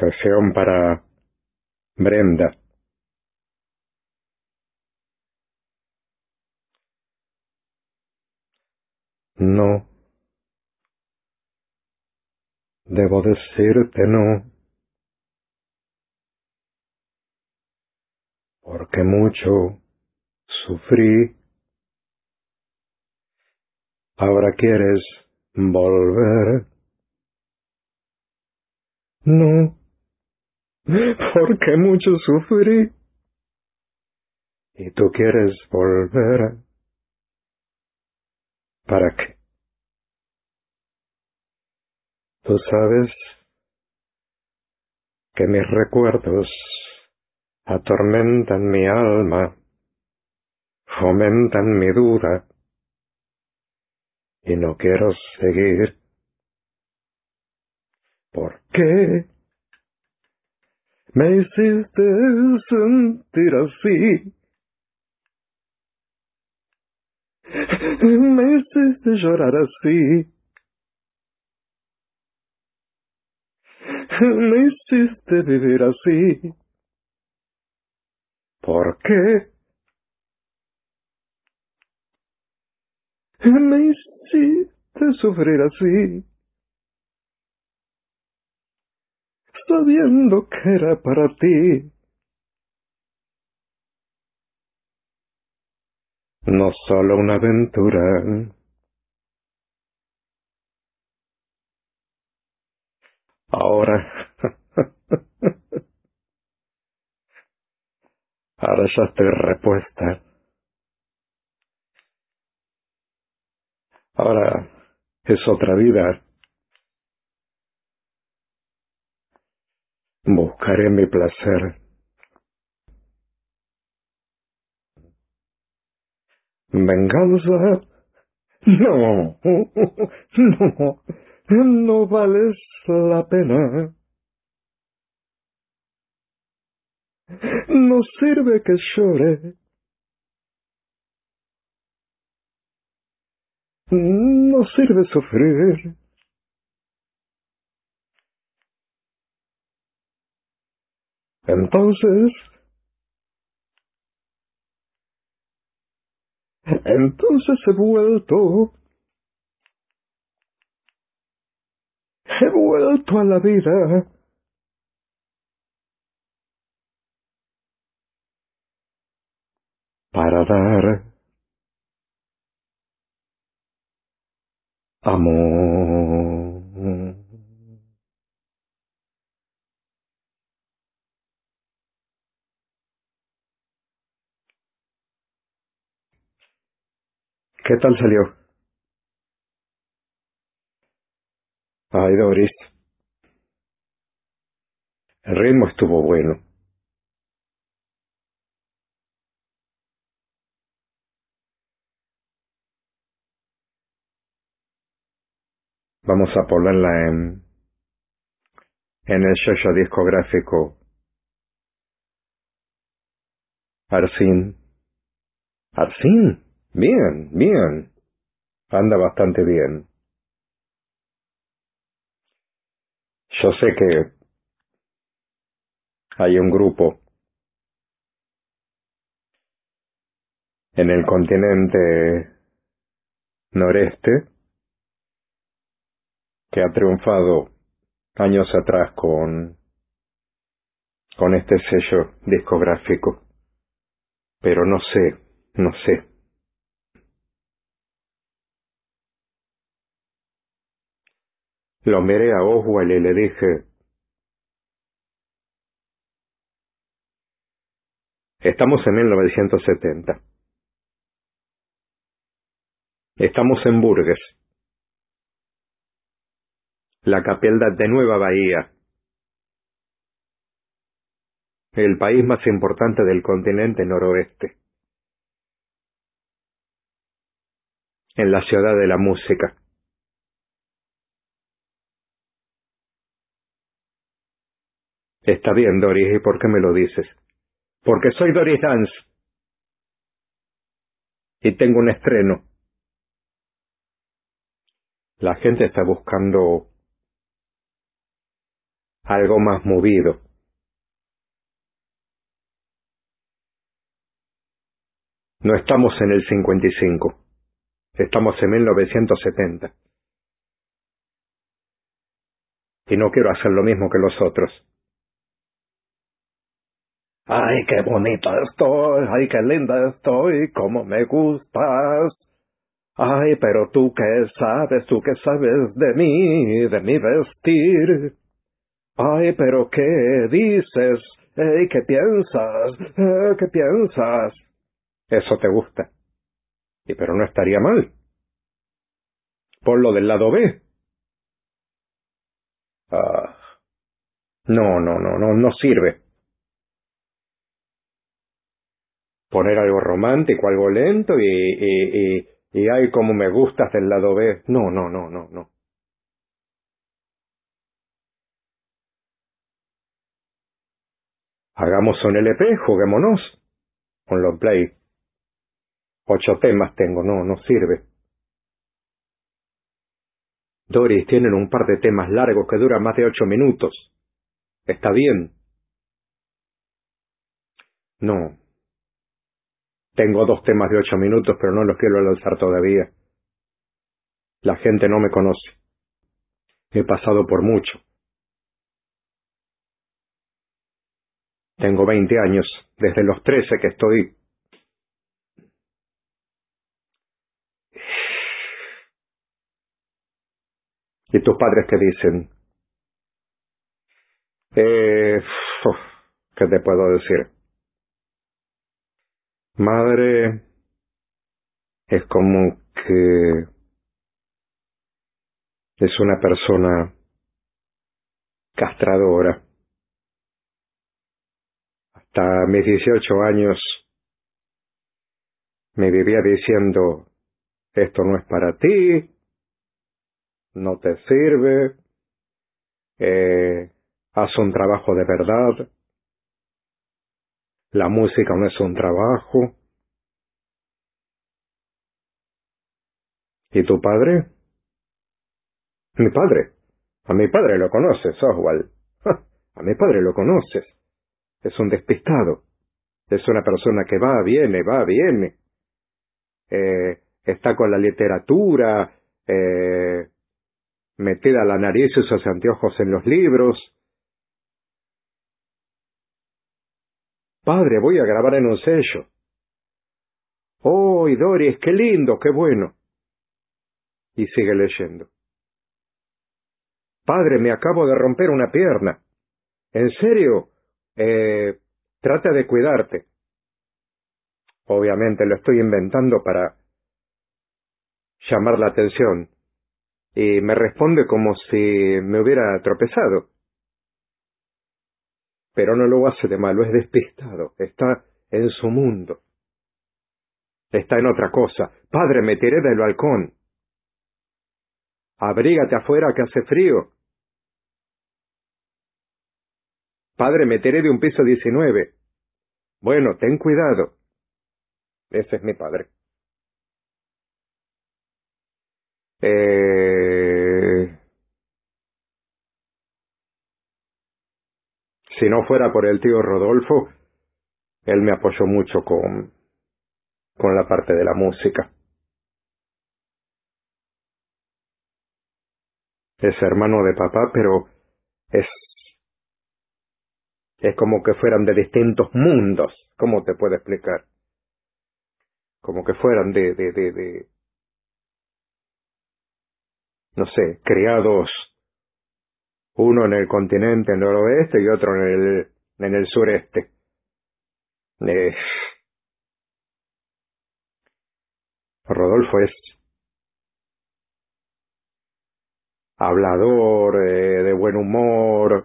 Sesión para Brenda. No, debo decirte no, porque mucho sufrí. Ahora quieres volver. No, porque mucho sufrí. Y tú quieres volver. ¿Para qué? Tú sabes que mis recuerdos atormentan mi alma, fomentan mi duda, y no quiero seguir. ¿Por qué me hiciste sentir así? Me hiciste llorar así. Me hiciste vivir así. ¿Por qué me hiciste sufrir así? Sabiendo que era para ti. No solo una aventura. Ahora, ahora ya estoy repuesta. Ahora es otra vida. Buscaré mi placer. Venganza. No, no, no vales la pena. No sirve que llore. No sirve sufrir. Entonces he vuelto a la vida para dar amor. ¿Qué tal salió? Ay, Doris, el ritmo estuvo bueno. Vamos a ponerla en el sello discográfico Arsin. Arsin, bien, bien. Anda bastante bien. Yo sé que hay un grupo en el continente noreste que ha triunfado años atrás con este sello discográfico, pero no sé. Lo miré a Oswald y le dije, estamos en 1970, estamos en Burgess, la capital de Nueva Bahía, el país más importante del continente noroeste, en la ciudad de la música. Está bien, Doris, ¿y por qué me lo dices? Porque soy Doris Dance y tengo un estreno. La gente está buscando algo más movido. No estamos en el 55, estamos en 1970. Y no quiero hacer lo mismo que los otros. Ay, qué bonita estoy, ay, qué linda estoy, cómo me gustas. Ay, pero tú qué sabes de mi vestir. Ay, pero qué dices, qué piensas, qué piensas. Eso te gusta. Y pero no estaría mal. Ponlo del lado B. Ah, no sirve. Poner algo romántico, algo lento y ay, como me gustas del lado B. No. Hagamos un LP, juguémonos. Un long play. 8 temas tengo, no sirve. Doris, tienen un par de temas largos que duran más de 8 minutos. ¿Está bien? No. Tengo 2 temas de 8 minutos, pero no los quiero lanzar todavía. La gente no me conoce. He pasado por mucho. Tengo 20 años, desde los 13 que estoy... ¿Y tus padres qué dicen? Uf, ¿qué te puedo decir? Madre es como que es una persona castradora. Hasta mis 18 años me vivía diciendo, esto no es para ti, no te sirve, haz un trabajo de verdad, la música no es un trabajo. ¿Y tu padre? Mi padre. A mi padre lo conoces, Oswald. A mi padre lo conoces. Es un despistado. Es una persona que va, viene. Está con la literatura, metida la nariz y sus anteojos en los libros. Padre, voy a grabar en un sello. ¡Oh, y Doris, qué lindo, qué bueno! Y sigue leyendo. Padre, me acabo de romper una pierna. ¿En serio? Trata de cuidarte. Obviamente lo estoy inventando para llamar la atención. Y me responde como si me hubiera tropezado. Pero no lo hace de malo, es despistado. Está en su mundo. Está en otra cosa. Padre, me tiré del balcón. Abrígate afuera que hace frío. Padre, me tiré de un piso 19. Bueno, ten cuidado. Ese es mi padre. Si no fuera por el tío Rodolfo, él me apoyó mucho con la parte de la música. Es hermano de papá, pero es como que fueran de distintos mundos. ¿Cómo te puedo explicar? Como que fueran no sé, criados uno en el continente noroeste y otro en el sureste. Eh, Rodolfo es hablador, de buen humor.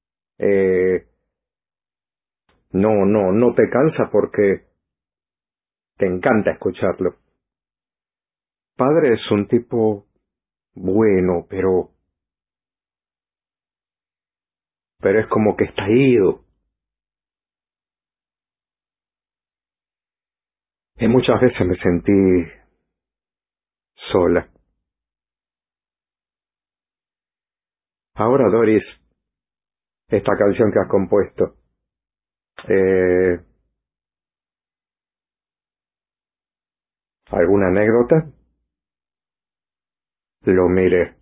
No te cansa porque te encanta escucharlo. Padre es un tipo bueno, pero es como que está ido. Y muchas veces me sentí sola. Ahora, Doris, esta canción que has compuesto. ¿Alguna anécdota? Lo miré.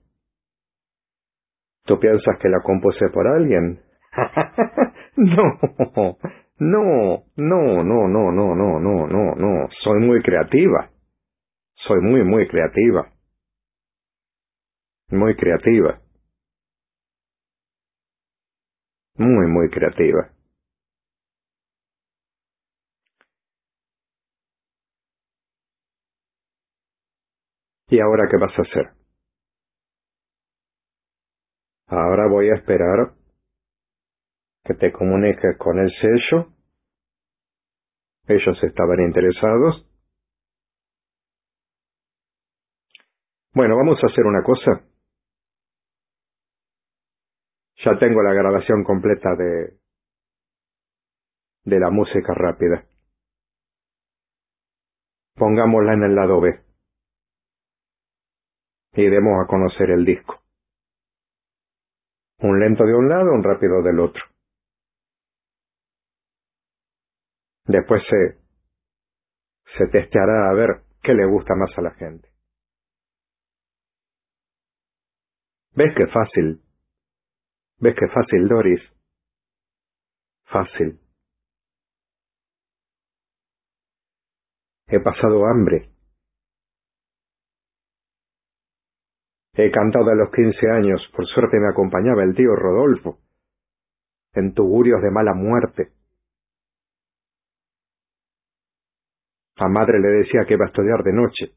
¿Tú piensas que la compuse por alguien? No, no, no, no, no, no, no, no, no, no. Soy muy creativa. Soy muy, muy creativa. Muy creativa. Muy, muy creativa. ¿Y ahora qué vas a hacer? Ahora voy a esperar que te comuniques con el sello. Ellos estaban interesados. Bueno, vamos a hacer una cosa. Ya tengo la grabación completa de la música rápida. Pongámosla en el lado B y demos a conocer el disco. Un lento de un lado, un rápido del otro. Después se testeará a ver qué le gusta más a la gente. ¿Ves qué fácil? ¿Ves qué fácil, Doris? Fácil. He pasado hambre. He cantado a los 15 años. Por suerte me acompañaba el tío Rodolfo. En tugurios de mala muerte. A madre le decía que iba a estudiar de noche.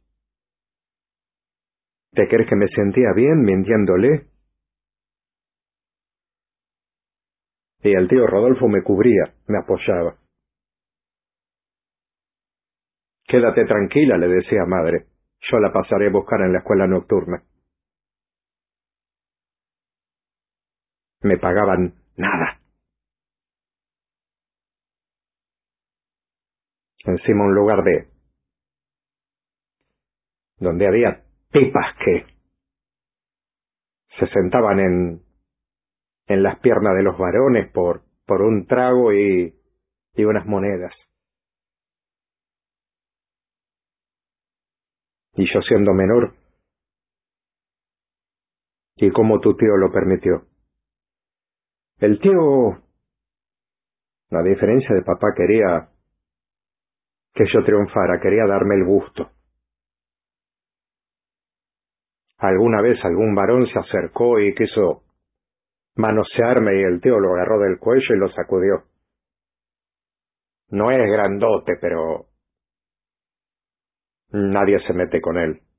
¿Te crees que me sentía bien mintiéndole? Y el tío Rodolfo me cubría, me apoyaba. Quédate tranquila, le decía a madre. Yo la pasaré a buscar en la escuela nocturna. Me pagaban nada. Encima un lugar donde había tipas que se sentaban en las piernas de los varones por un trago y unas monedas. Y yo siendo menor, y como tu tío lo permitió. El tío, a diferencia de papá, quería que yo triunfara, quería darme el gusto. Alguna vez algún varón se acercó y quiso manosearme y el tío lo agarró del cuello y lo sacudió. No es grandote, pero nadie se mete con él.